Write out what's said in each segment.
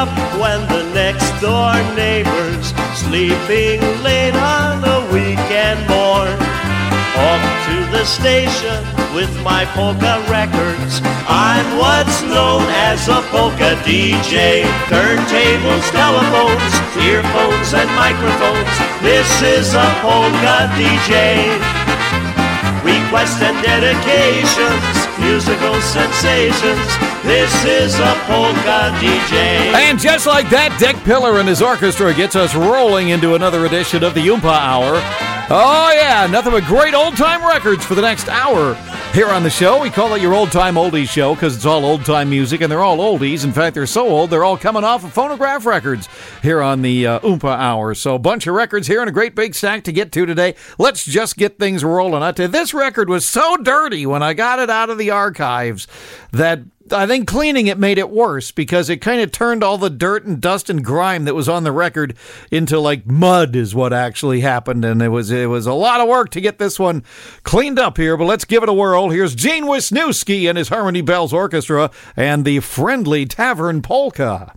up when the next door neighbor's sleeping late on a weekend morn. Off to the station with my polka records. I'm what's known as a polka DJ. Turntables, telephones, earphones and microphones. This is a polka DJ. Requests and dedications, musical sensations. This is a polka DJ. And just like that, Dick Pillar and his orchestra gets us rolling into another edition of the Oompa Hour. Oh yeah, nothing but great old-time records for the next hour here on the show. We call it your old-time oldies show because it's all old-time music, and they're all oldies. In fact, they're so old, they're all coming off of phonograph records here on the Oompa Hour. So a bunch of records here and a great big stack to get to today. Let's just get things rolling. I tell you, this record was so dirty when I got it out of the archives that I think cleaning it made it worse because it kind of turned all the dirt and dust and grime that was on the record into like mud is what actually happened. And it was a lot of work to get this one cleaned up here, but let's give it a whirl. Here's Gene Wisniewski and his Harmony Bells Orchestra and the Friendly Tavern Polka.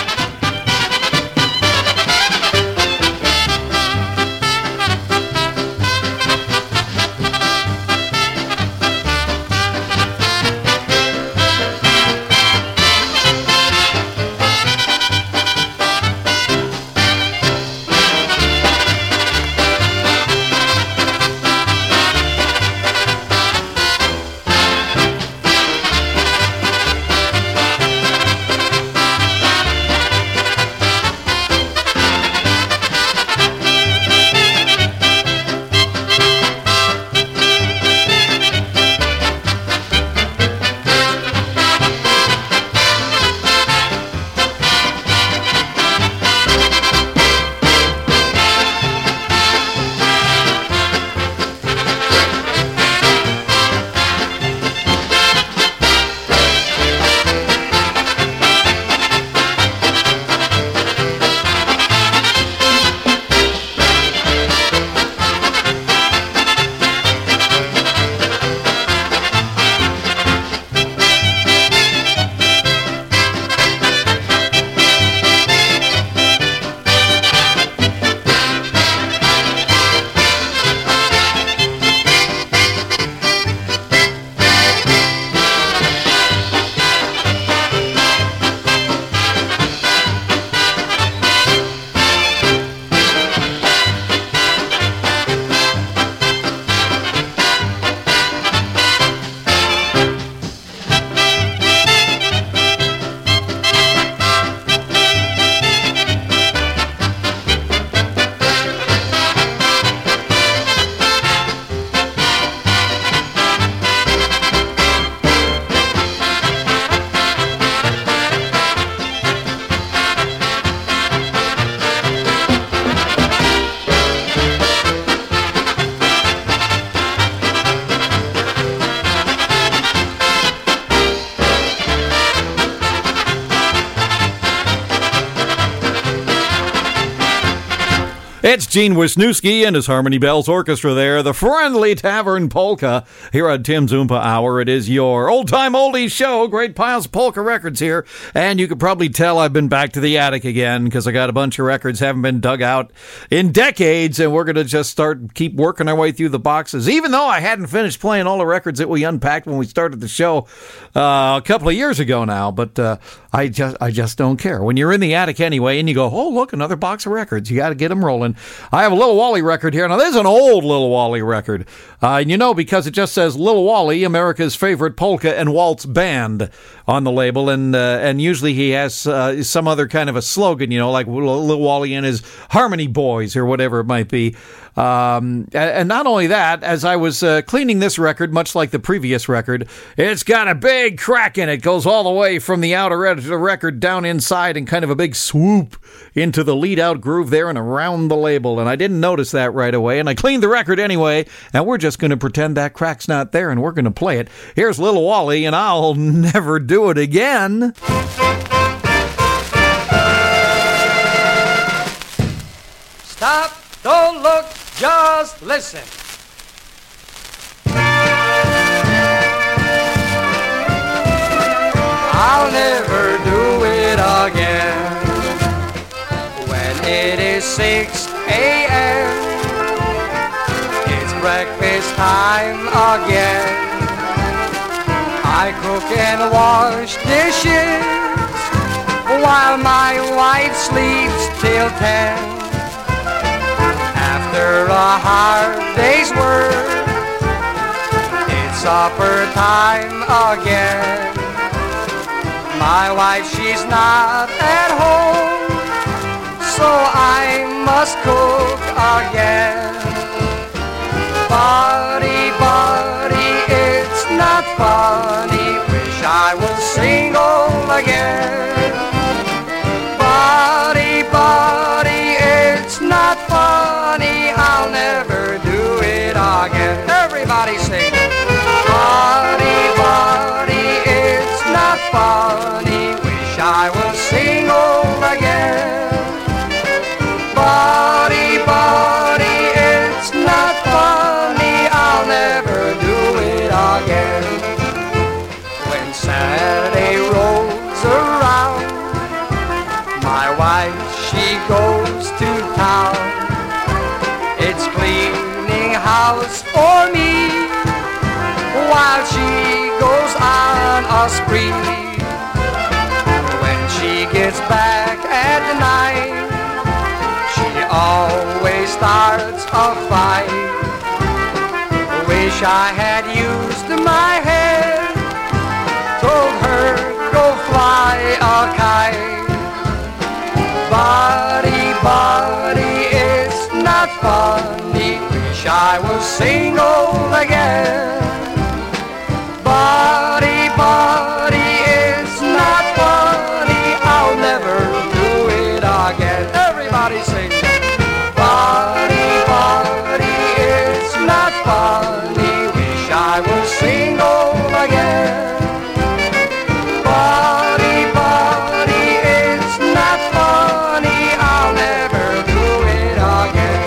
It's Gene Wisniewski and his Harmony Bells Orchestra there, the Friendly Tavern Polka, here on Tim's Oompa Hour. It is your old-time oldies show, great piles of polka records here, and you could probably tell I've been back to the attic again, because I got a bunch of records, haven't been dug out in decades, and we're going to just keep working our way through the boxes, even though I hadn't finished playing all the records that we unpacked when we started the show a couple of years ago now, but I just don't care. When you're in the attic anyway, and you go, oh, look, another box of records, you got to get them rolling. I have a Little Wally record here. Now, there's an old Little Wally record. And you know, because it just says Little Wally, America's favorite polka and waltz band on the label. And usually he has some other kind of a slogan, you know, like Little Wally and his Harmony Boys or whatever it might be. And not only that, as I was cleaning this record, much like the previous record, it's got a big crack in it. Goes all the way from the outer edge of the record down inside and kind of a big swoop into the lead-out groove there and around the label. And I didn't notice that right away. And I cleaned the record anyway. And we're just going to pretend that crack's not there and we're going to play it. Here's Little Wally, and I'll never do it again. Stop, don't look, just listen. I'll never do it again. time again. I cook and wash dishes while my wife sleeps till 10. After a hard day's work, it's supper time again. My wife, she's not at home, so I must cook again. Buddy, buddy, it's not funny, wish I was single again. Buddy, buddy, it's not funny, I'll never do it again. Everybody sing. Buddy, buddy, it's not funny, wish I was single again. Buddy, buddy, it's not funny, I'll never do it again. When Saturday rolls around, my wife, she goes to town. It's cleaning house for me while she goes on a spree. When she gets back at night, she always starts a fight. Wish I had used my head, told her go fly a kite. Buddy, buddy, it's not funny, wish I was single again. Buddy, buddy, it's not funny, I'll never do it again. Everybody sing. Buddy, buddy, it's not funny, wish I was single again. Buddy, buddy, it's not funny, I'll never do it again.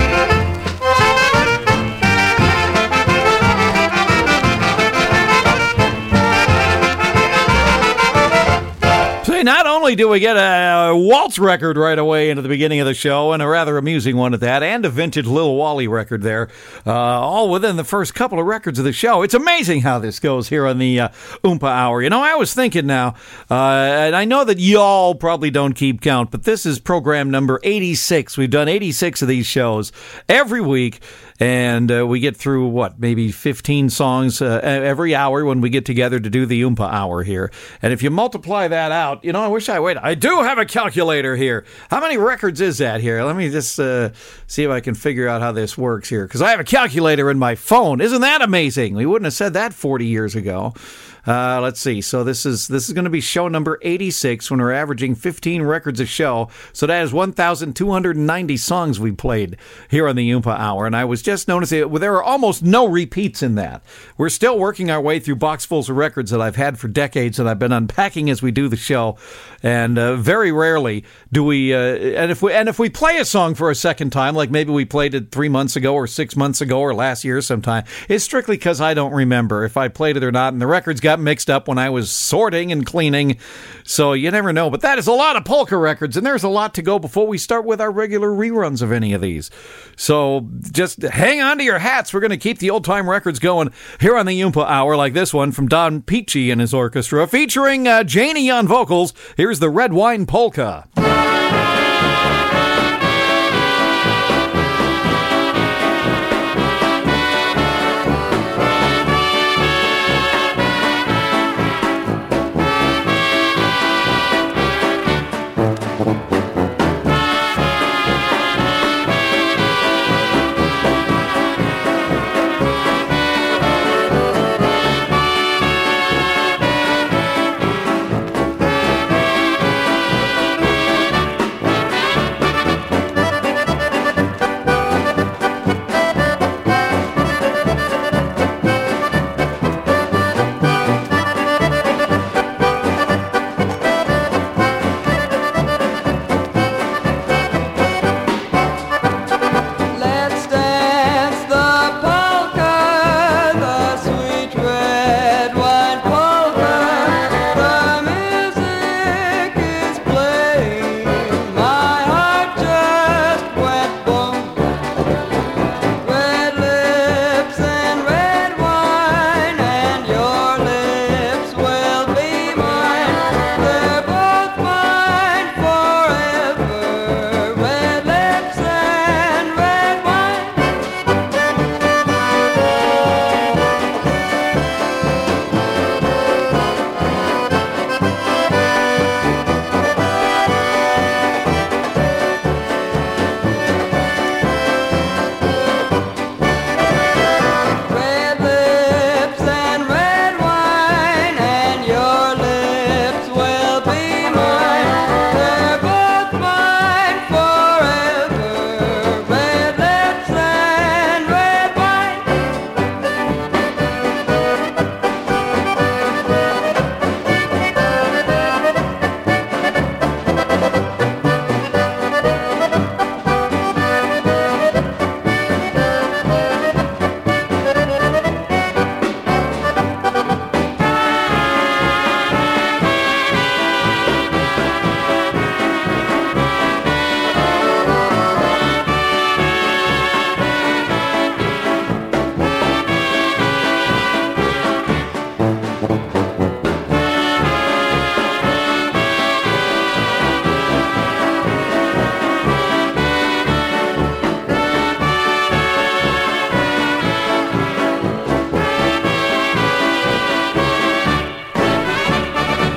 See, not only do we get a waltz record right away into the beginning of the show, and a rather amusing one at that, and a vintage Lil Wally record there, all within the first couple of records of the show. It's amazing how this goes here on the Oompa Hour. You know, I was thinking now, and I know that y'all probably don't keep count, but this is program number 86. We've done 86 of these shows every week. And we get through, maybe 15 songs every hour when we get together to do the Oompa Hour here. And if you multiply that out, you know, I do have a calculator here. How many records is that here? Let me just see if I can figure out how this works here. Because I have a calculator in my phone. Isn't that amazing? We wouldn't have said that 40 years ago. Let's see. So this is going to be show number 86 when we're averaging 15 records a show. So that is 1,290 songs we played here on the Oompa Hour. And I was just noticing there are almost no repeats in that. We're still working our way through boxfuls of records that I've had for decades that I've been unpacking as we do the show. And very rarely do we, and if we play a song for a second time, like maybe we played it 3 months ago or 6 months ago or last year sometime, it's strictly because I don't remember if I played it or not. And the records got mixed up when I was sorting and cleaning, so you never know. But that is a lot of polka records, and there's a lot to go before we start with our regular reruns of any of these. So just hang on to your hats. We're going to keep the old-time records going here on the Oompa Hour, like this one from Don Peachy and his orchestra, featuring Janie on vocals. Here's the Red Wine Polka.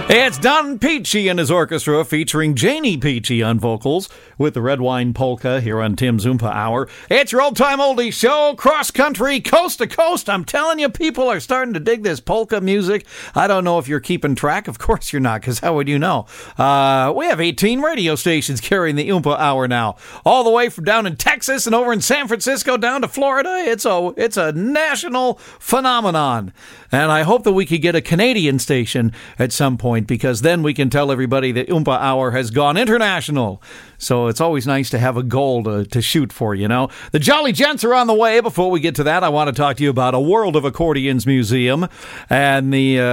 It's Don Peachy and his orchestra featuring Janie Peachy on vocals with the Red Wine Polka here on Tim's Oompa Hour. It's your old-time oldie show, cross-country, coast to coast. I'm telling you, people are starting to dig this polka music. I don't know if you're keeping track. Of course you're not, because how would you know? We have 18 radio stations carrying the Oompa Hour now. All the way from down in Texas and over in San Francisco down to Florida. It's a national phenomenon. And I hope that we could get a Canadian station at some point, because then we can tell everybody that Oompa Hour has gone international. So it's always nice to have a goal to shoot for, you know. The Jolly Gents are on the way. Before we get to that, I want to talk to you about a World of Accordions Museum and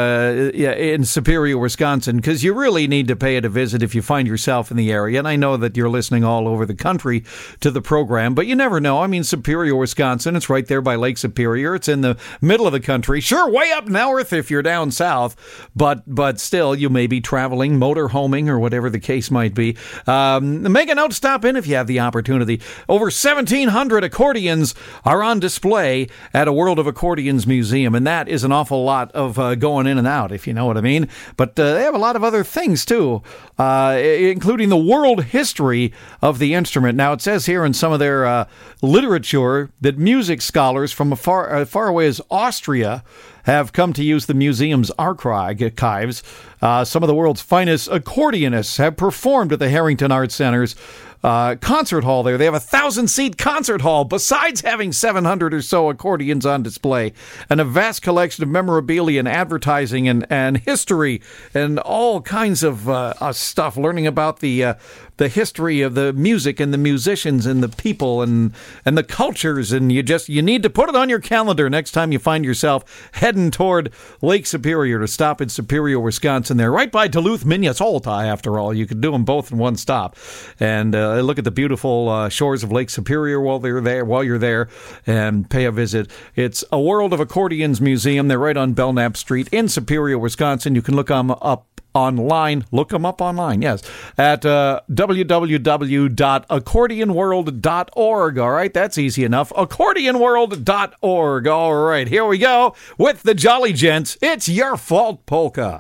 in Superior, Wisconsin, because you really need to pay it a visit if you find yourself in the area. And I know that you're listening all over the country to the program, but you never know. I mean, Superior, Wisconsin, it's right there by Lake Superior. It's in the middle of the country. Sure, way up north if you're down south, but still, you may be traveling, motor homing, or whatever the case might be. Make a note, stop in if you have the opportunity. Over 1,700 accordions are on display at a World of Accordions museum, and that is an awful lot of going in and out, if you know what I mean. But they have a lot of other things, too, including the world history of the instrument. Now, it says here in some of their literature that music scholars from as far away as Austria have come to use the museum's archives. Some of the world's finest accordionists have performed at the Harrington Arts Center's concert hall there. They have a 1,000-seat concert hall, besides having 700 or so accordions on display, and a vast collection of memorabilia and advertising and history and all kinds of stuff, learning about the history of the music and the musicians and the people and the cultures. And you need to put it on your calendar next time you find yourself heading toward Lake Superior to stop in Superior, Wisconsin. They're right by Duluth, Minnesota, after all. You could do them both in one stop. And look at the beautiful shores of Lake Superior while you're there, and pay a visit. It's a World of Accordions Museum. They're right on Belknap Street in Superior, Wisconsin. You can look them up online. Look them up online, yes, at www.accordionworld.org. All right, that's easy enough. Accordionworld.org. All right, here we go with the Jolly Gents. It's Your Fault Polka.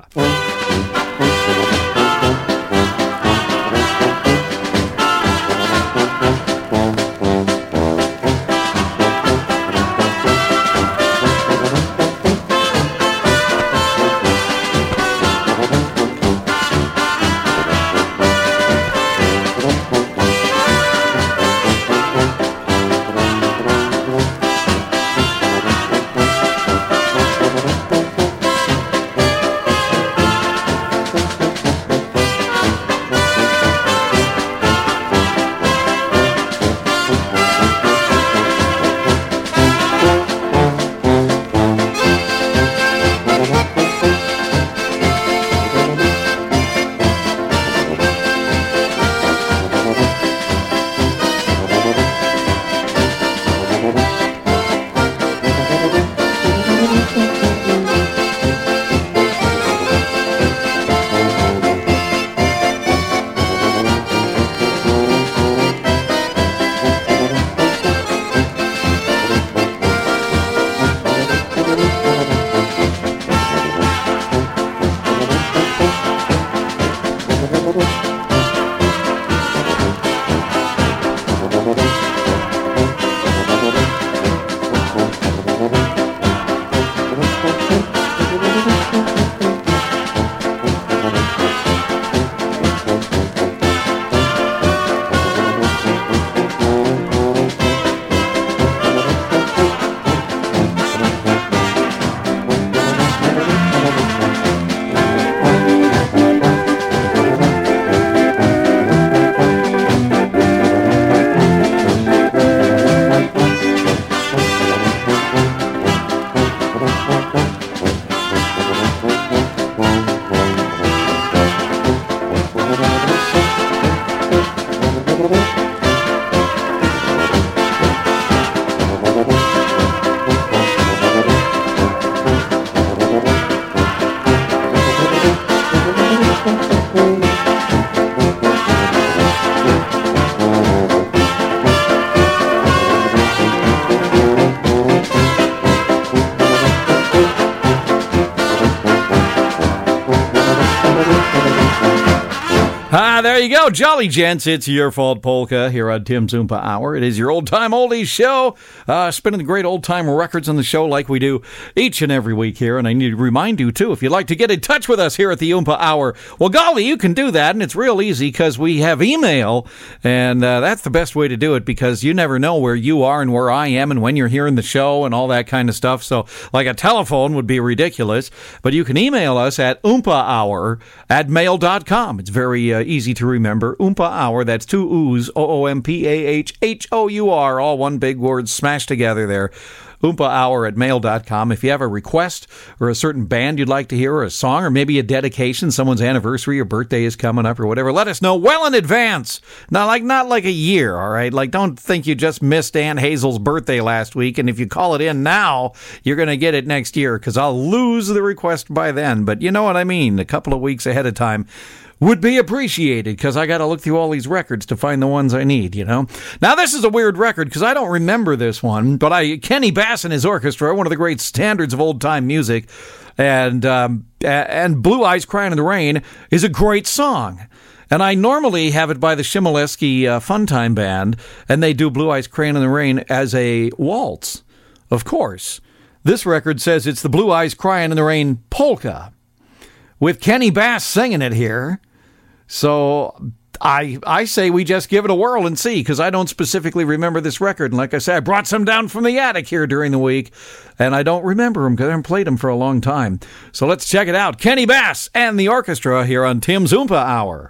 There you go. Jolly Gents, it's Your Fault Polka here on Tim's Oompa Hour. It is your old-time oldies show, spinning the great old-time records on the show like we do each and every week here. And I need to remind you, too, if you'd like to get in touch with us here at the Oompa Hour, well, golly, you can do that, and it's real easy because we have email, and that's the best way to do it because you never know where you are and where I am and when you're hearing the show and all that kind of stuff. So, like a telephone would be ridiculous, but you can email us at oompahour@mail.com. It's very easy to remember. Oompa Hour, that's two O's, OOMPAHHOUR, all one big word smashed together there. oompahour@mail.com. If you have a request or a certain band you'd like to hear or a song or maybe a dedication, someone's anniversary or birthday is coming up or whatever, let us know well in advance. Not like a year, all right? Like, don't think you just missed Aunt Hazel's birthday last week, and if you call it in now, you're going to get it next year because I'll lose the request by then. But you know what I mean. A couple of weeks ahead of time would be appreciated because I got to look through all these records to find the ones I need, you know. Now, this is a weird record because I don't remember this one, but Kenny Bass and his orchestra, one of the great standards of old-time music, and Blue Eyes Crying in the Rain is a great song. And I normally have it by the Shimoleski Funtime Band, and they do Blue Eyes Crying in the Rain as a waltz, of course. This record says it's the Blue Eyes Crying in the Rain polka, with Kenny Bass singing it here. So I say we just give it a whirl and see, because I don't specifically remember this record. And like I said, I brought some down from the attic here during the week, and I don't remember them because I haven't played them for a long time. So let's check it out. Kenny Bass and the orchestra here on Tim's Oompa Hour.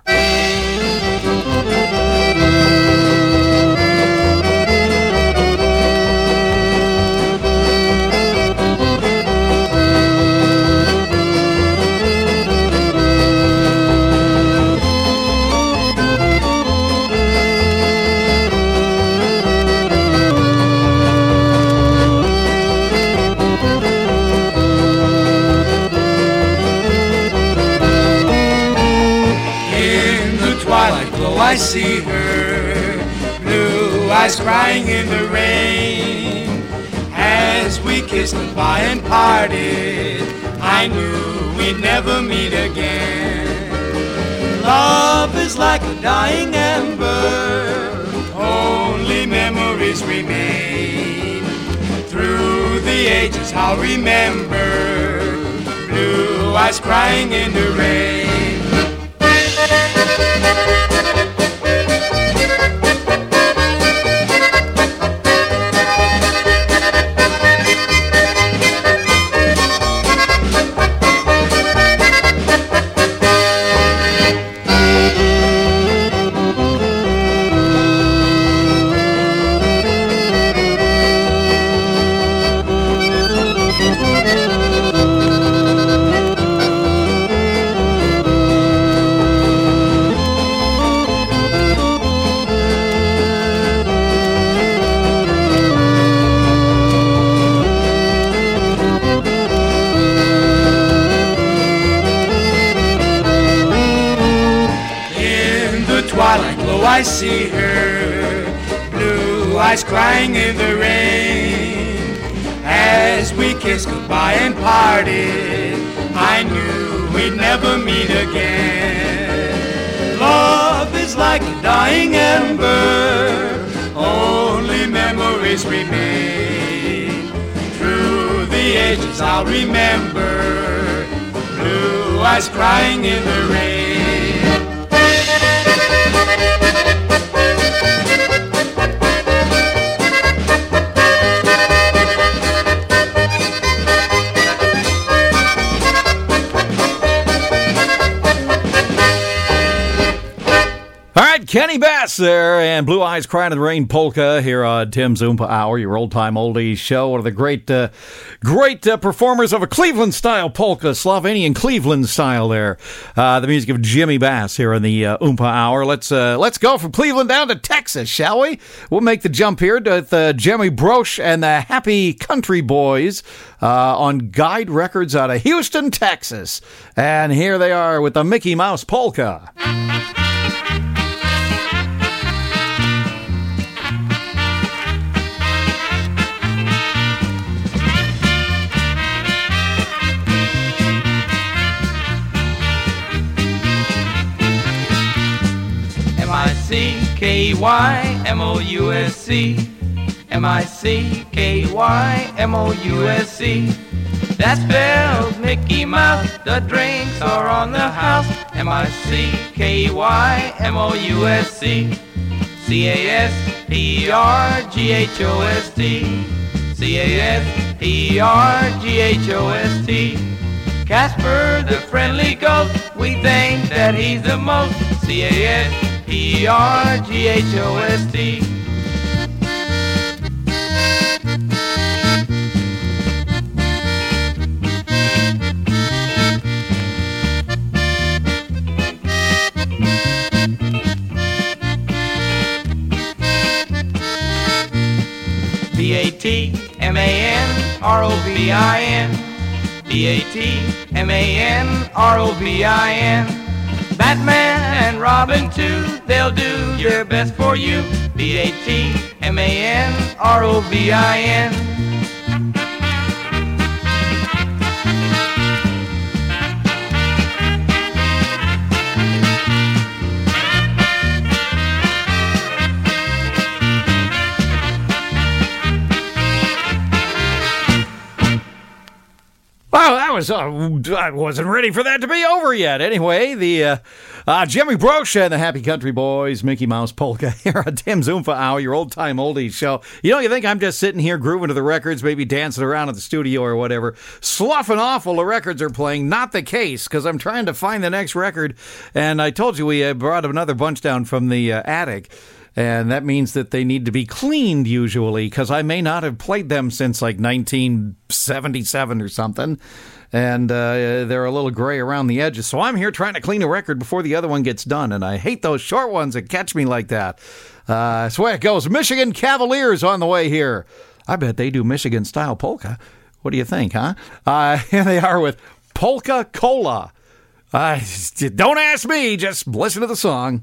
I see her, blue eyes crying in the rain. As we kissed goodbye and parted, I knew we'd never meet again. Love is like a dying ember, only memories remain. Through the ages I'll remember, blue eyes crying in the rain. I see her, blue eyes crying in the rain. As we kissed goodbye and parted, I knew we'd never meet again. Love is like a dying ember, only memories remain. Through the ages I'll remember, blue eyes crying in the rain. Kenny Bass there, and Blue Eyes Crying in the Rain polka here on Tim's Oompa Hour, your old-time oldies show. One of the great performers of a Cleveland-style polka, Slovenian Cleveland style there. The music of Jimmy Bass here on the Oompa Hour. Let's go from Cleveland down to Texas, shall we? We'll make the jump here to Jimmy Broche and the Happy Country Boys on Guide Records out of Houston, Texas. And here they are with the Mickey Mouse polka. M-I-C-K-Y-M-O-U-S-C. M-I-C-K-Y-M-O-U-S-C. That spells Mickey Mouse. The drinks are on the house. M-I-C-K-Y-M-O-U-S-C. C-A-S-P-R-G-H-O-S-T. C-A-S-P-R-G-H-O-S-T. Casper the friendly ghost, we think that he's the most. C-A-S-P-R-G-H-O-S-T. B-A-T-M-A-N-R-O-V-I-N. B-A-T-M-A-N-R-O-V-I-N. Batman and Robin too, they'll do their best for you. B-A-T-M-A-N-R-O-V-I-N. Wow, that was, I wasn't ready for that to be over yet. Anyway, the Jimmy Broche and the Happy Country Boys, Mickey Mouse Polka here on Tim's Oompa Hour, your old-time oldies show. You think I'm just sitting here grooving to the records, maybe dancing around at the studio or whatever, sloughing off while the records are playing? Not the case, because I'm trying to find the next record, and I told you we brought another bunch down from the attic. And that means that they need to be cleaned usually, because I may not have played them since like 1977 or something. And they're a little gray around the edges. So I'm here trying to clean a record before the other one gets done. And I hate those short ones that catch me like that. That's the way it goes. Michigan Cavaliers on the way here. I bet they do Michigan-style polka. What do you think, huh? Here they are with Polka Cola. Don't ask me, just listen to the song.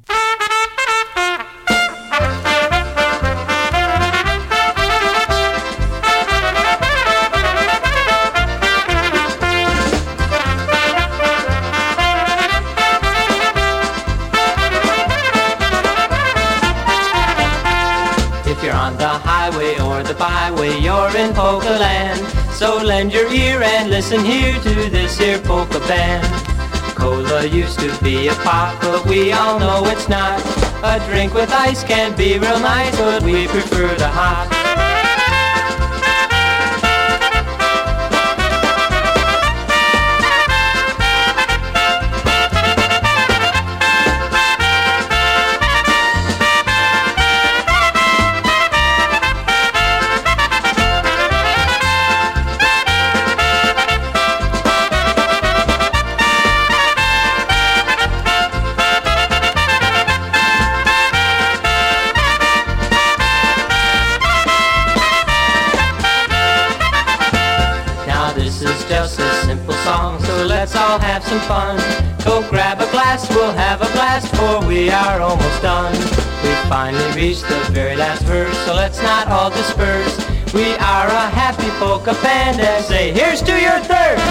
On the highway or the byway, you're in polka land. So lend your ear and listen here to this here polka band. Cola used to be a pop, but we all know it's not. A drink with ice can be real nice, but we prefer the hot. Let's all have some fun. Go grab a glass, we'll have a blast, for we are almost done. We've finally reached the very last verse, so let's not all disperse. We are a happy polka band and say, here's to your thirst.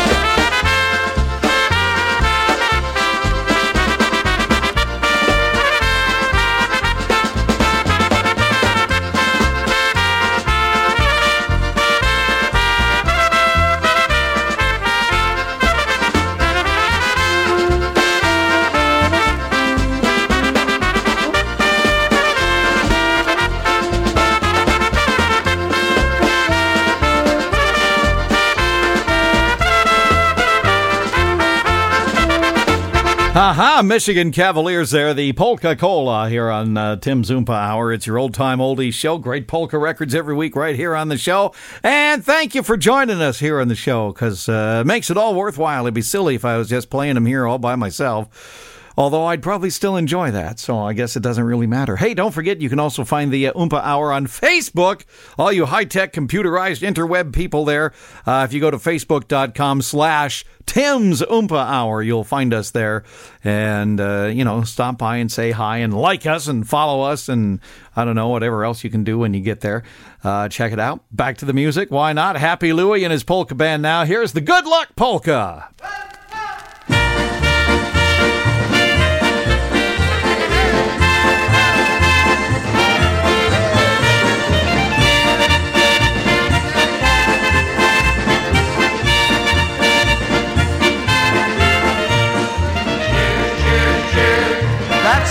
Aha, Michigan Cavaliers there, the Polka Cola here on Tim's Oompa Hour. It's your old-time oldies show. Great polka records every week right here on the show. And thank you for joining us here on the show, because it makes it all worthwhile. It'd be silly if I was just playing them here all by myself. Although I'd probably still enjoy that, so I guess it doesn't really matter. Hey, don't forget, you can also find the Oompa Hour on Facebook. All you high-tech, computerized interweb people there, if you go to facebook.com/Tim's Oompa Hour, you'll find us there. And, stop by and say hi and like us and follow us and, I don't know, whatever else you can do when you get there. Check it out. Back to the music. Why not? Happy Louie and his polka band now. Here's the Good Luck Polka.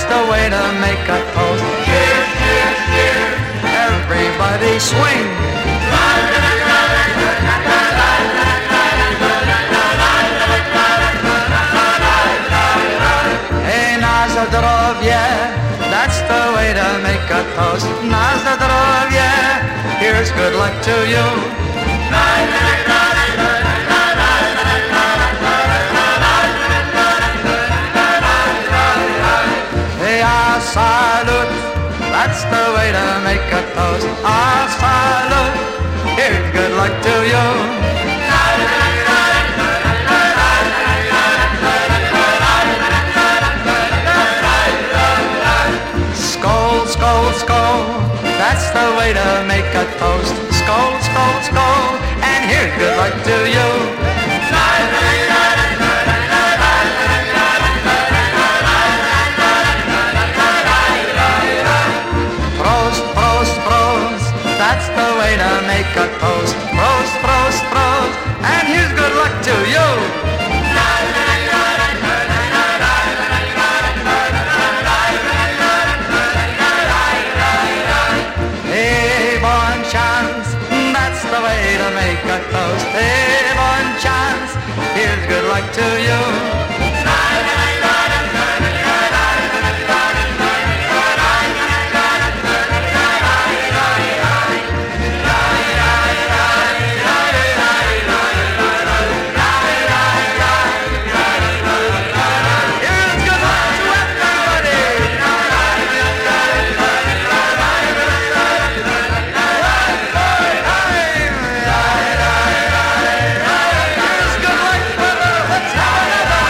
that's the way to make a toast. Cheers, cheers, cheers. Everybody swing. Hey, na zdrowie, that's the way to make a toast. Na zdrowie, here's good luck to you. Hey, salute, that's the way to make a toast. Salute, here's good luck to you. Skål, skål, skål, that's the way to make a toast. Skål, skål, skål, and here's good luck to you. Prost, prost, prost, that's the way to make a toast. Prost, prost, prost, and here's good luck to you. Hey, bon chance, that's the way to make a toast. Hey, bon chance, here's good luck to you. Here's good luck to everybody. Here's good luck, brother. Let's have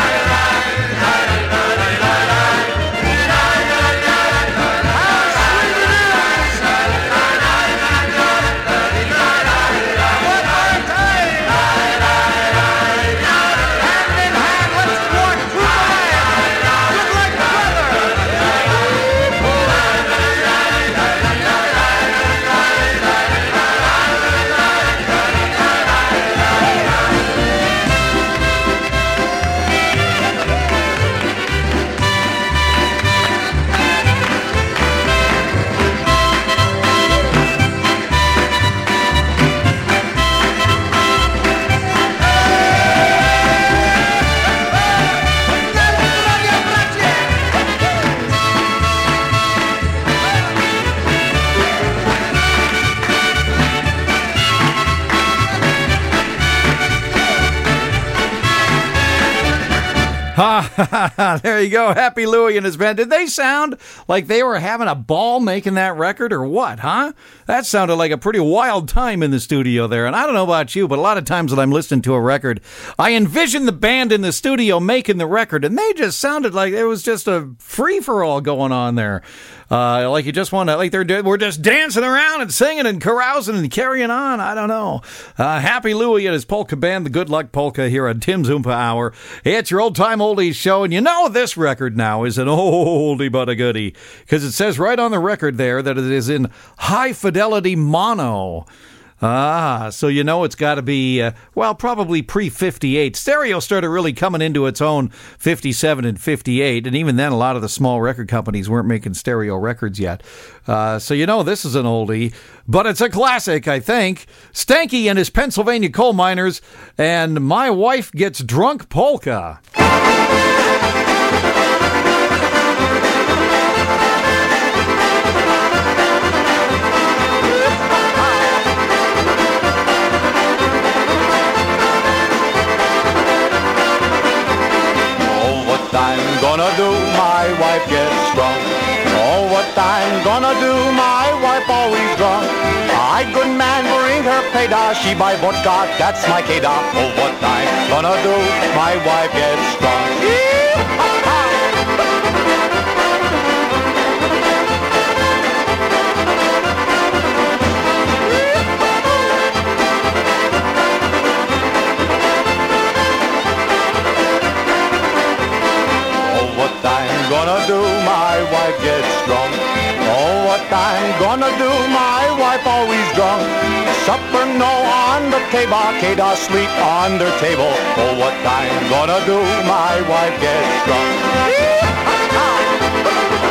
one more time. Hand in hand, let's walk through the land. Good luck, brother. There you go. Happy Louie and his band. Did they sound like they were having a ball making that record or what, huh? That sounded like a pretty wild time in the studio there. And I don't know about you, but a lot of times when I'm listening to a record, I envision the band in the studio making the record, and they just sounded like it was just a free-for-all going on there. Like you just want to, like we're just dancing around and singing and carousing and carrying on. I don't know. Happy Louie and his polka band, the Good Luck Polka, here on Tim's Oompa Hour. It's your old-time oldies show, and you know this record now is an oldie but a goodie, because it says right on the record there that it is in high-fidelity mono. So you know it's got to be, probably pre-58. Stereo started really coming into its own 57 and 58, and even then a lot of the small record companies weren't making stereo records yet. So you know this is an oldie, but it's a classic, I think. Stanky and his Pennsylvania Coal Miners, and My Wife Gets Drunk Polka. I'm gonna do, my wife gets drunk. Oh, what I'm gonna do, my wife always drunk. I, good man, bring her payda, she buy vodka, that's my keda. Oh, what I'm gonna do, my wife gets drunk. Gonna do, my wife gets drunk. Oh, what I'm gonna do, my wife always drunk. Supper no on the table, Keda sleep on their table. Oh, what I'm gonna do, my wife gets drunk.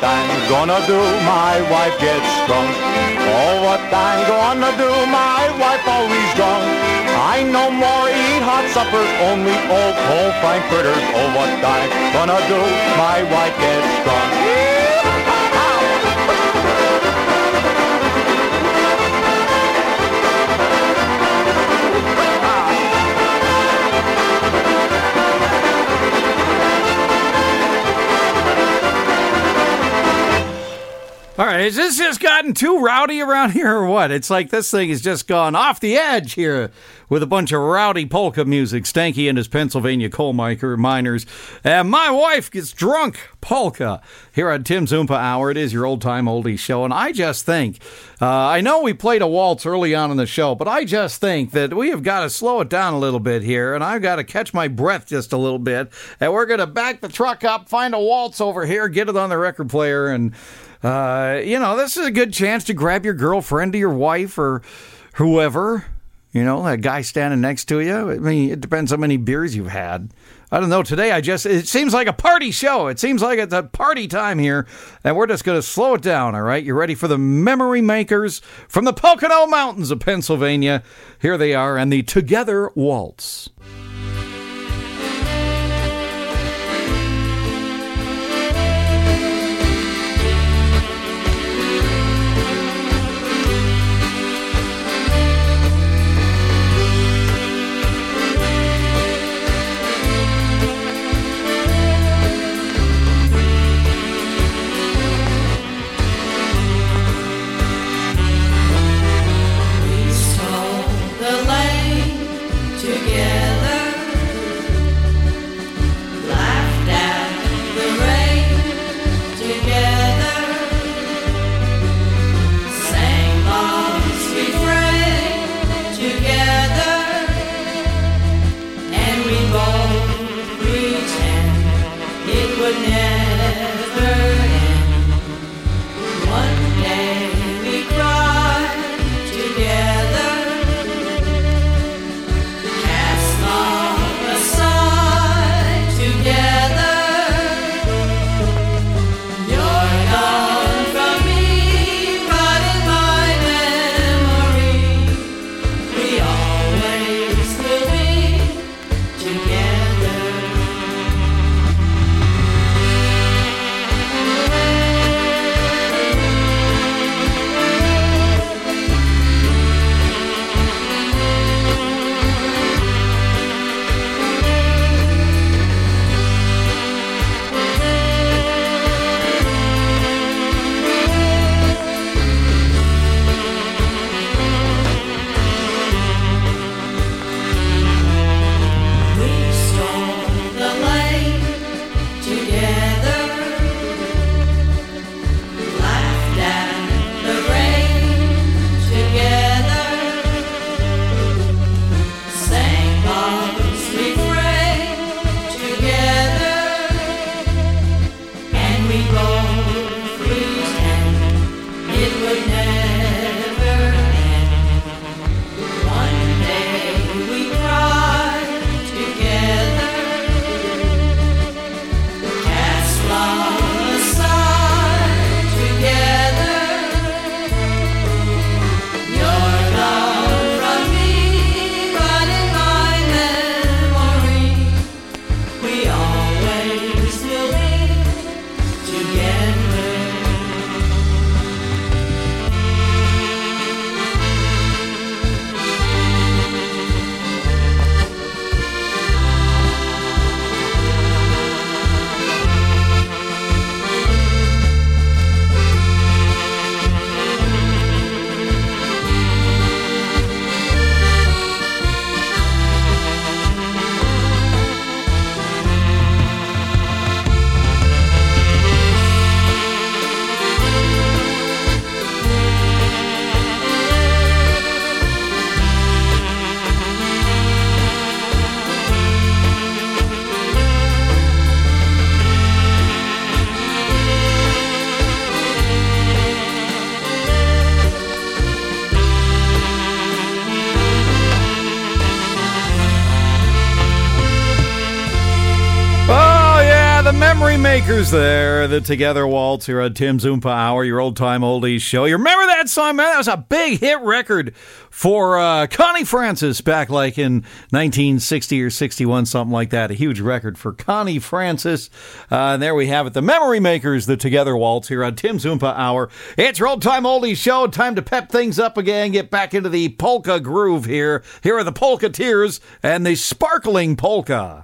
I'm gonna do, my wife gets drunk. Oh, what I'm gonna do, my wife always drunk. I no more eat hot suppers, only old cold fried critters. Oh, what I'm gonna do, my wife gets drunk. All right, has this just gotten too rowdy around here or what? It's like this thing has just gone off the edge here with a bunch of rowdy polka music. Stanky and his Pennsylvania coal miners. And my wife gets drunk polka here on Tim's Oompa Hour. It is your old-time oldie show. And I just think, I know we played a waltz early on in the show, but I just think that we have got to slow it down a little bit here. And I've got to catch my breath just a little bit. And we're going to back the truck up, find a waltz over here, get it on the record player, and... this is a good chance to grab your girlfriend or your wife or whoever, that guy standing next to you. I mean, it depends how many beers you've had. I don't know. Today, it seems like a party show. It seems like it's a party time here, and we're just going to slow it down, all right? You ready for the Memory Makers from the Pocono Mountains of Pennsylvania? Here they are, and the Together Waltz. Together Makers there, the Together Waltz here at Tim's Oompa Hour, your old-time oldies show. You remember that song, man? That was a big hit record for Connie Francis back like in 1960 or 61, something like that. A huge record for Connie Francis. And there we have it, the Memory Makers, the Together Waltz here on Tim's Oompa Hour. It's your old-time oldies show. Time to pep things up again, get back into the polka groove here. Here are the Polka-Teers and the Sparkling Polka.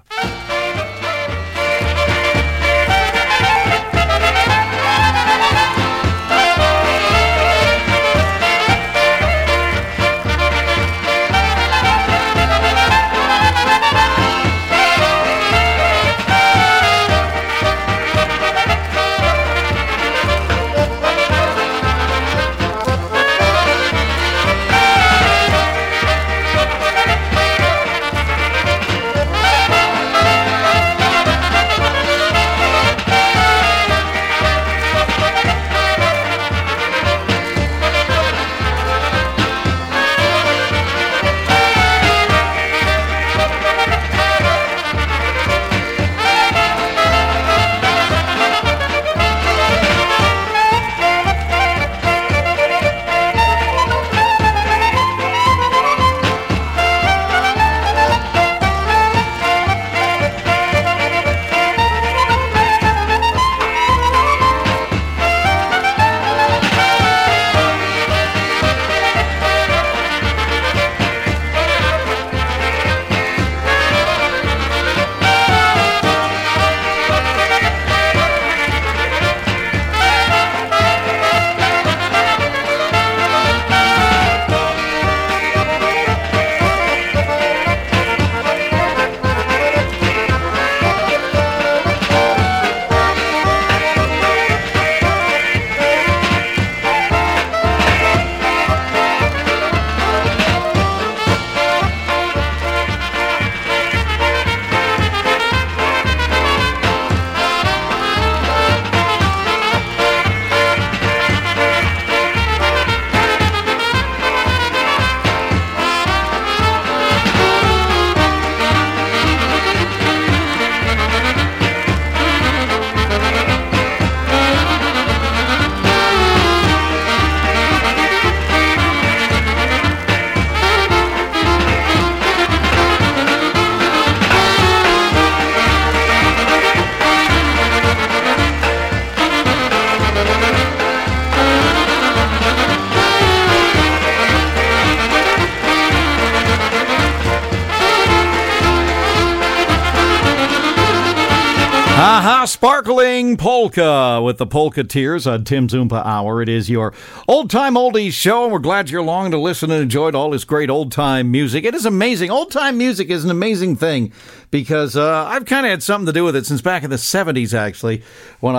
Sparkling Polka with the Polka-Teers on Tim's Oompa Hour. It is your old-time oldies show, and we're glad you're along to listen and enjoyed all this great old-time music. It is amazing. Old-time music is an amazing thing because I've kind of had something to do with it since back in the 70s, actually, when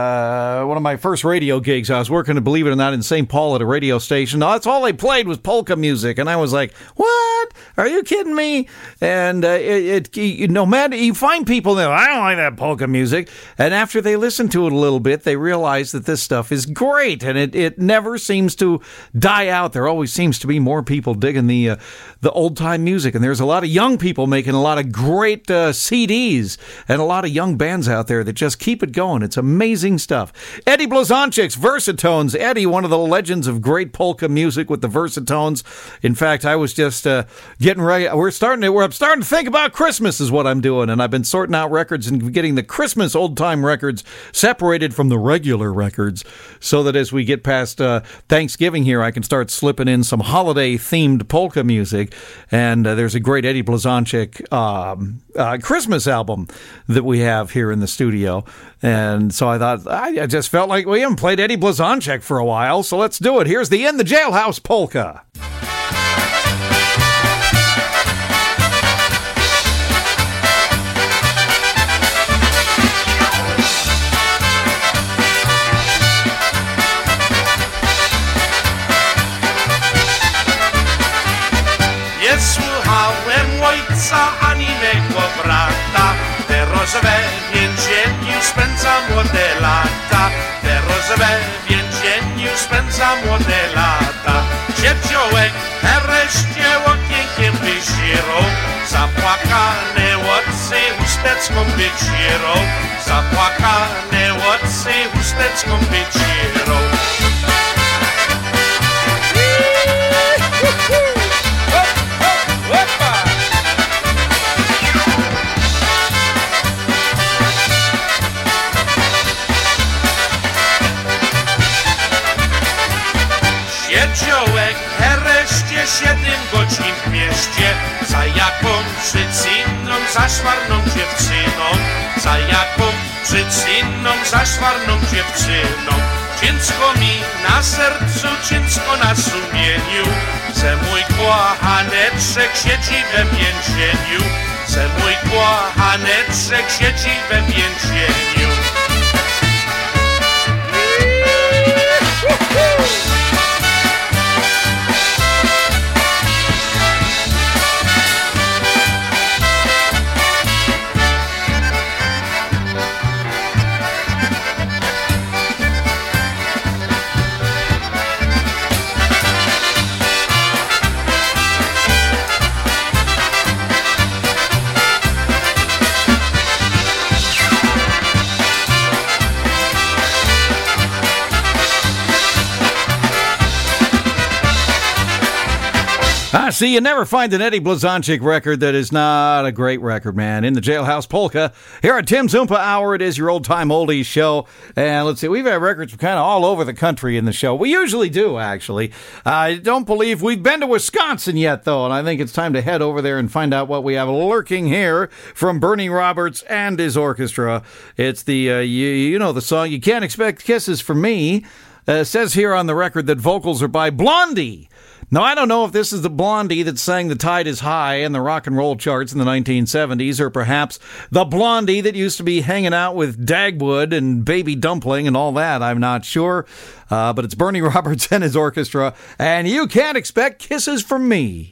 one of my first radio gigs, I was working, believe it or not, in St. Paul at a radio station. That's all they played was polka music, and I was like, what? Are you kidding me? And no matter, you find people that I don't like that polka music, and after they listen to it a little bit, they realize that this stuff is great, and it never seems to die out. There always seems to be more people digging the old-time music, and there's a lot of young people making a lot of great CDs, and a lot of young bands out there that just keep it going. It's amazing stuff. Eddie Blazonczyk's Versatones. Eddie, one of the legends of great polka music with the Versatones. In fact, I was just getting ready. I'm starting to think about Christmas is what I'm doing, and I've been sorting out records and getting the Christmas old-time records separated from the regular records so that as we get past Thanksgiving here, I can start slipping in some holiday-themed polka music. And there's a great Eddie Blazonczyk Christmas album that we have here in the studio. And so I thought, I just felt like we haven't played Eddie Blazonczyk for a while, so let's do it. Here's the In the Jailhouse Polka. Słuchałem ojca ani mego brata, teraz we więzieniu spędza młode lata, teraz we więzieniu spędza młode lata. Dzieciołek nareszcie okienkiem wyzierał, zapłakany łodzy uspę chusteczką wycierą, zapłakane oczy chusteczką wycierą. Siedziałek hereszcie 7 godzin w mieście, za jaką przyczyną zaszwarną dziewczyną, za jaką przyczyną zaszwarną dziewczyną. Ciężko mi na sercu, ciężko na sumieniu, że mój kochaneczek siedzi we więzieniu, że mój kochaneczek siedzi we więzieniu. See, you never find an Eddie Blazonczyk record that is not a great record, man. In the Jailhouse Polka, here at Tim's Oompa Hour, it is your old-time oldies show. And let's see, we've had records from kind of all over the country in the show. We usually do, actually. I don't believe we've been to Wisconsin yet, though, and I think it's time to head over there and find out what we have lurking here from Bernie Roberts and his orchestra. It's the, you know the song, You Can't Expect Kisses From Me. Says here on the record that vocals are by Blondie. Now, I don't know if this is the Blondie that sang The Tide is High in the rock and roll charts in the 1970s, or perhaps the Blondie that used to be hanging out with Dagwood and Baby Dumpling and all that. I'm not sure. But it's Bernie Roberts and his orchestra, and You Can't Expect Kisses From Me.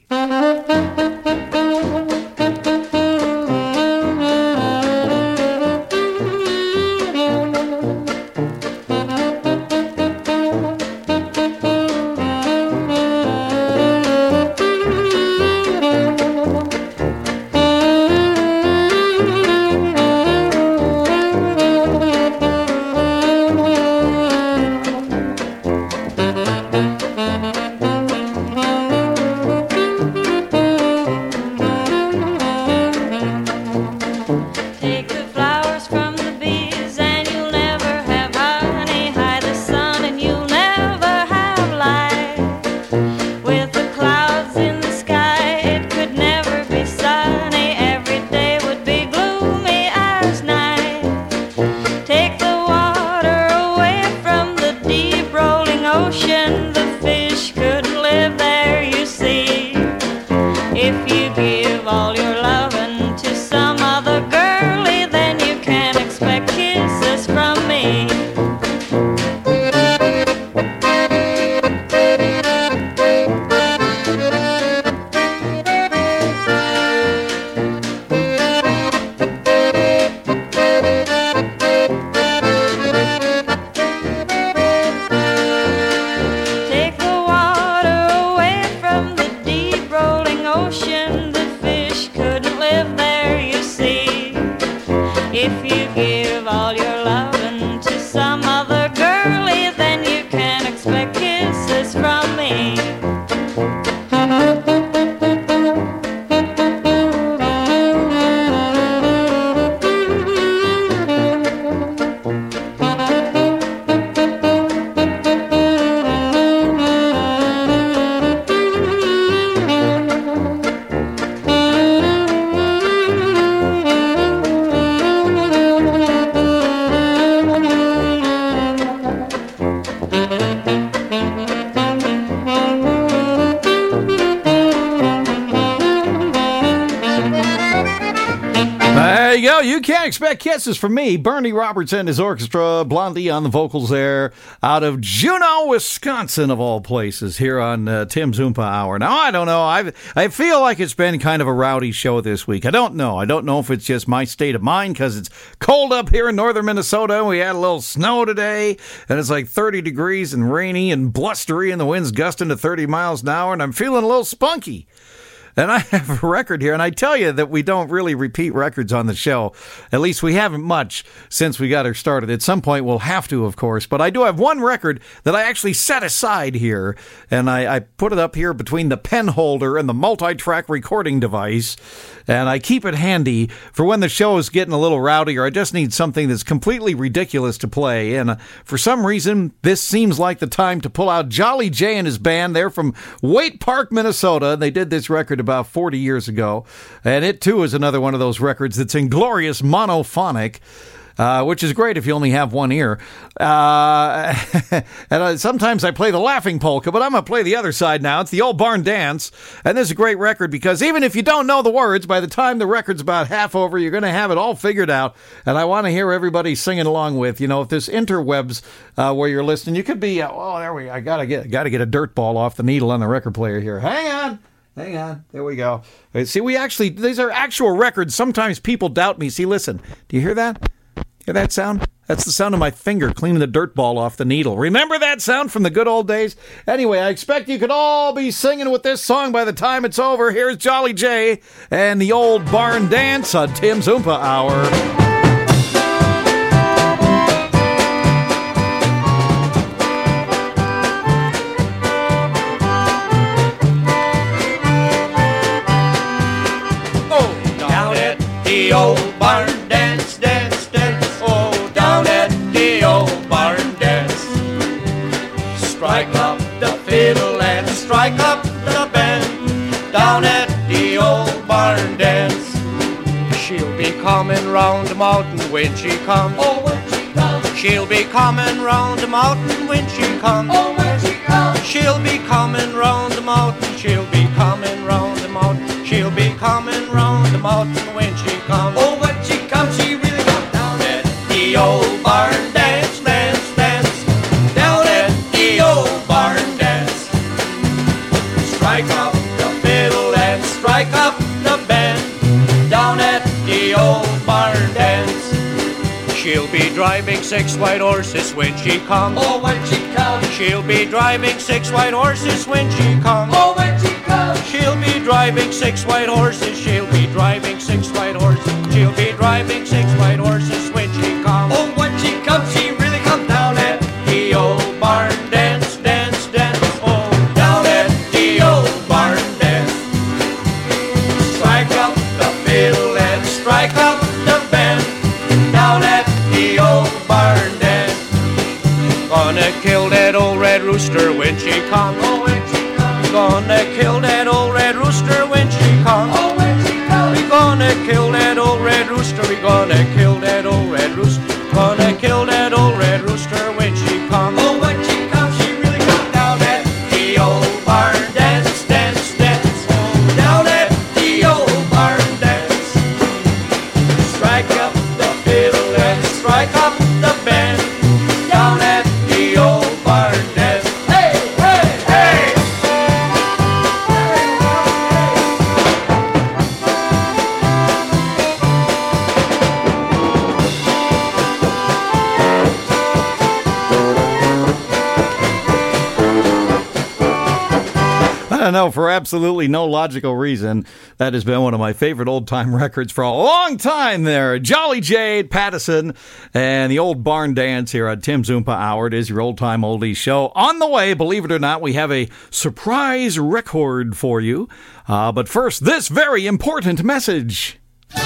You Can't Expect Kisses From Me. Bernie Roberts and his orchestra, Blondie on the vocals there, out of Juneau, Wisconsin, of all places, here on Tim's Oompa Hour. Now, I don't know. I feel like it's been kind of a rowdy show this week. I don't know. I don't know if it's just my state of mind, because it's cold up here in northern Minnesota. We had a little snow today, and it's like 30 degrees and rainy and blustery, and the wind's gusting to 30 miles an hour, and I'm feeling a little spunky. And I have a record here, and I tell you that we don't really repeat records on the show. At least we haven't much since we got her started. At some point, we'll have to, of course. But I do have one record that I actually set aside here, and I put it up here between the pen holder and the multi-track recording device. And I keep it handy for when the show is getting a little rowdy or I just need something that's completely ridiculous to play. And for some reason, this seems like the time to pull out Jolly J and his band. They're from Waite Park, Minnesota. They did this record about 40 years ago. And it, too, is another one of those records that's in glorious monophonic. Which is great if you only have one ear. And sometimes I play the laughing polka, but I'm going to play the other side now. It's the Old Barn Dance. And this is a great record because even if you don't know the words, by the time the record's about half over, you're going to have it all figured out. And I want to hear everybody singing along with, if there's interwebs where you're listening, you could be, there we go. I got to get a dirt ball off the needle on the record player here. Hang on. There we go. See, these are actual records. Sometimes people doubt me. See, listen, do you hear that? Hear that sound? That's the sound of my finger cleaning the dirt ball off the needle. Remember that sound from the good old days? Anyway, I expect you could all be singing with this song by the time it's over. Here's Jolly J and the Old Barn Dance on Tim's Oompa Hour. The old barn dance, dance, dance. Oh, down at the old barn dance. Strike up the fiddle and strike up the band. Down at the old barn dance. She'll be coming round the mountain when she comes. Oh, when she comes. She'll be coming round the mountain when she comes. Oh, when she comes. She'll be coming round the mountain. She'll be coming round the mountain. She'll be coming round the mountain when she comes. Oh, when she comes, she really comes. Down at the old barn dance, dance, dance. Down at the old barn dance. Strike up the fiddle and strike up the band. Down at the old barn dance. She'll be driving 6 white horses when she comes. Oh, when she comes. She'll be driving 6 white horses when she comes. Oh, when she comes. She'll be driving 6 white horses. She'll be driving 6 white horses. She'll be driving 6 white horses when she comes. Oh, when she comes, she really comes. Down at the old barn dance, dance, dance. Oh, down at the old barn dance. Strike up the fiddle and strike up the band. Down at the old barn dance. Gonna kill that old red rooster when she comes. Oh, when she comes. Gonna kill that old red rooster when she comes. Oh, when she comes. We're gonna kill that old red rooster. We're gonna kill that old red rooster. Gonna kill that old red rooster when she comes. Oh, when she comes, she really comes. Down at the old barn dance, dance, dance. Oh, down at the old barn dance. Strike up the fiddle and strike up the band. Down at the old barn dance. Hey, hey, hey! I don't know, for absolutely no logical reason, that has been one of my favorite old-time records for a long time there. Jolly J, Pattison, and the Old Barn Dance here on Tim's Oompa Hour. It is your old-time oldies show. On the way, believe it or not, we have a surprise record for you. But first, this very important message.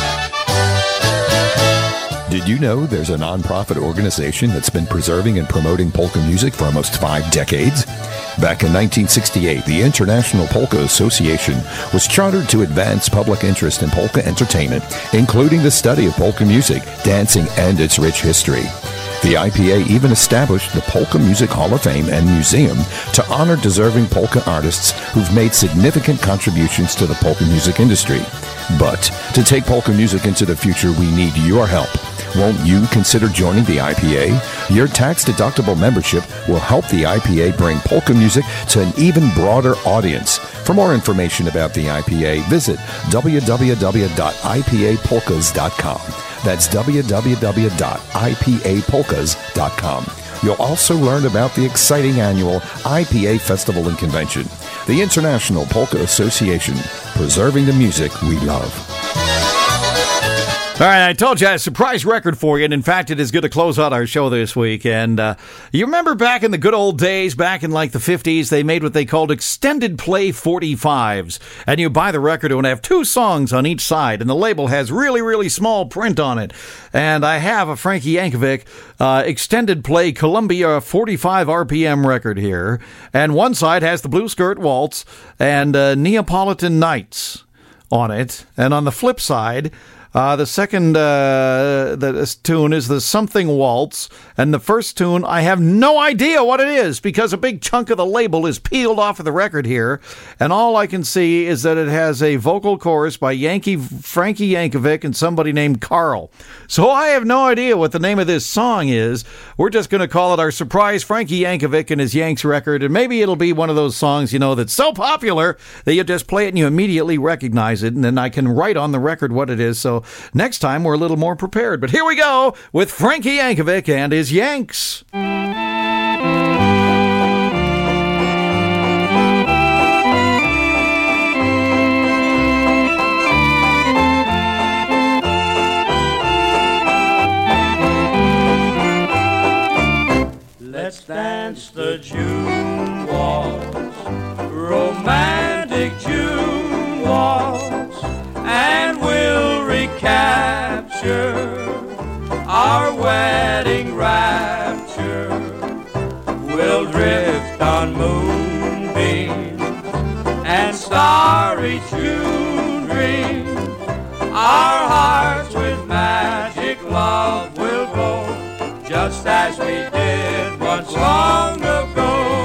Did you know there's a nonprofit organization that's been preserving and promoting polka music for almost 5 decades? Back in 1968, the International Polka Association was chartered to advance public interest in polka entertainment, including the study of polka music, dancing, and its rich history. The IPA even established the Polka Music Hall of Fame and Museum to honor deserving polka artists who've made significant contributions to the polka music industry. But to take polka music into the future, we need your help. Won't you consider joining the IPA? Your tax-deductible membership will help the IPA bring polka music to an even broader audience. For more information about the IPA, visit www.ipapolkas.com. That's www.ipapolkas.com. You'll also learn about the exciting annual IPA Festival and Convention, the International Polka Association, preserving the music we love. All right, I told you I had a surprise record for you, and in fact, it is going to close out our show this week. And you remember back in the good old days, back in like the 50s, they made what they called extended play 45s. And you buy the record, it would have 2 songs on each side, and the label has really, really small print on it. And I have a Frankie Yankovic extended play Columbia 45 RPM record here. And one side has the Blue Skirt Waltz and Neapolitan Nights on it. And on the flip side, the second tune is the Something Waltz, and the first tune, I have no idea what it is because a big chunk of the label is peeled off of the record here, and all I can see is that it has a vocal chorus by Frankie Yankovic and somebody named Carl. So I have no idea what the name of this song is. We're just going to call it our surprise Frankie Yankovic and his Yanks record, and maybe it'll be one of those songs, you know, that's so popular that you just play it and you immediately recognize it, and then I can write on the record what it is. So next time, we're a little more prepared. But here we go with Frankie Yankovic and his Yanks. Let's dance the June waltz, romantic June waltz, and we'll recapture our wedding rapture. We'll drift on moonbeams and starry June dreams. Our hearts with magic love will glow, just as we did once long ago.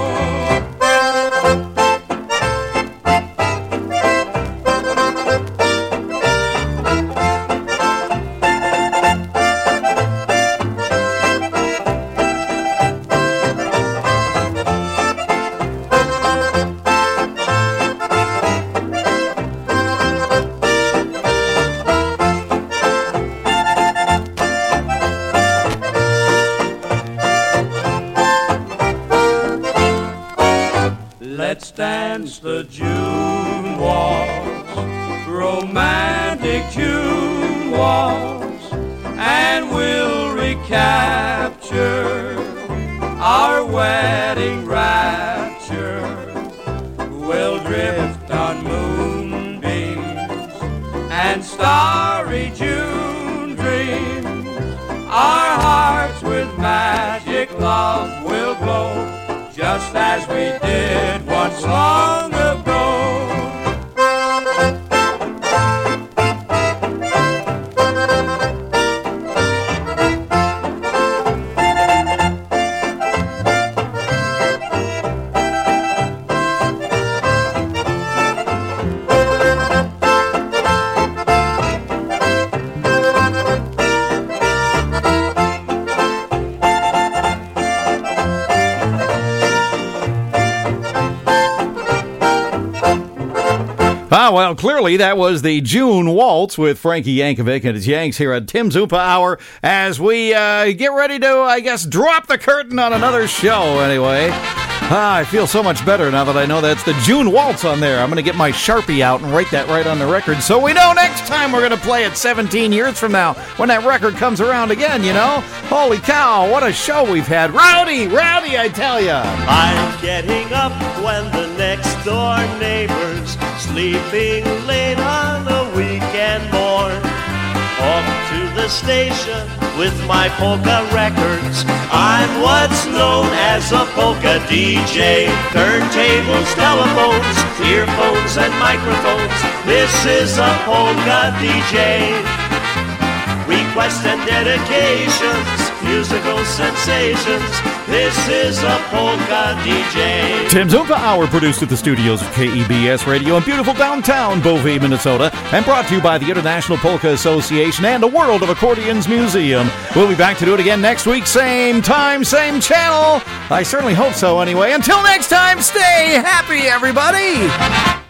Let's dance the June waltz, romantic June waltz, and we'll recapture our wedding rapture. We'll drift on moonbeams and starry June dreams. Our hearts with magic love will glow, just as we did once long ago. Well, clearly that was the June Waltz with Frankie Yankovic and his Yanks here at Tim's Oompa Hour as we get ready to, I guess, drop the curtain on another show anyway. I feel so much better now that I know that's the June Waltz on there. I'm going to get my Sharpie out and write that right on the record so we know next time we're going to play it 17 years from now when that record comes around again, you know? Holy cow, what a show we've had. Rowdy, I tell ya. I'm getting up when the next door neighbor's sleeping late on a weekend morn. Off to the station with my polka records. I'm what's known as a polka DJ. Turntables, telephones, earphones and microphones. This is a polka DJ. Requests and dedications, musical sensations. This is a polka DJ. Tim's Oompa Hour, produced at the studios of KEBS Radio in beautiful downtown Beauvais, Minnesota, and brought to you by the International Polka Association and the World of Accordions Museum. We'll be back to do it again next week, same time, same channel. I certainly hope so anyway. Until next time, stay happy, everybody.